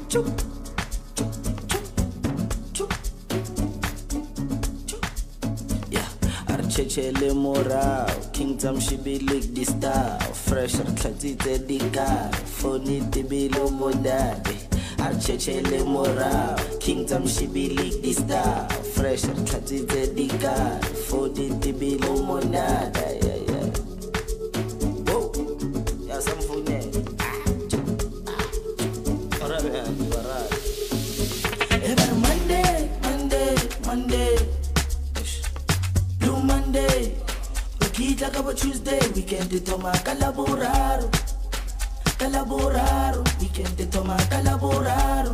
Choo. Chechele morao, Kingdom Shibilik di star, fresh Tlazite di car, Foni Tibilo Modade. Chechele morao, Kingdom Shibilik di star, fresh Tlazite di car, Foni Tibilo Modade. Whoa, yeah, some food. Alright. Every Monday. Monday, Kita kaba Tuesday, weekend de toma calaboraro, weekend de toma calaboraro.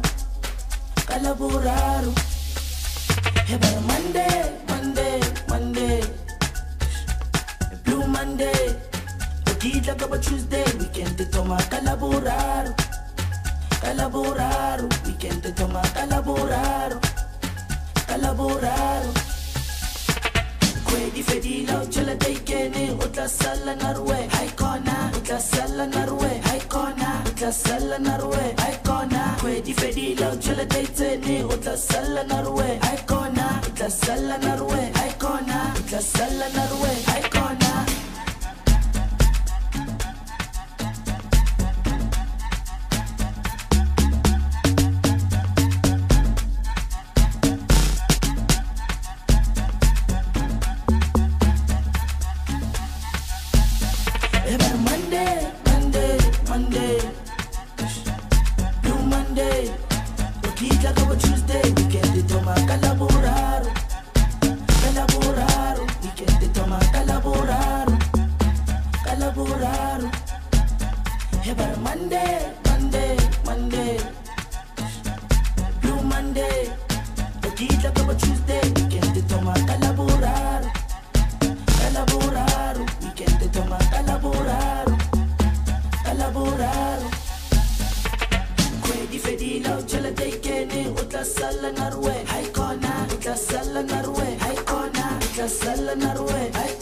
Every Monday, Blue Monday, Kita kaba Tuesday, weekend de toma calaboraro, weekend de toma calaboraro. Di fedila uchala taikene utla sala narwe haikona utla sala narwe haikona utla sala narwe haikona kwe di fedila uchala taikene utla sala narwe haikona utla sala narwe haikona utla sala narwe haikona. Monday, Blue Monday, Kita kaba Tuesday, weekend de toma calaboraro, weekend de toma calaboraro. Every Monday, Blue Monday, Kita kaba Tuesday, weekend de toma calaboraro, weekend de toma calaboraro. Kwe di fedila uchala taikene utla sala narwe haikona utla sala narwe haikona utla sala narwe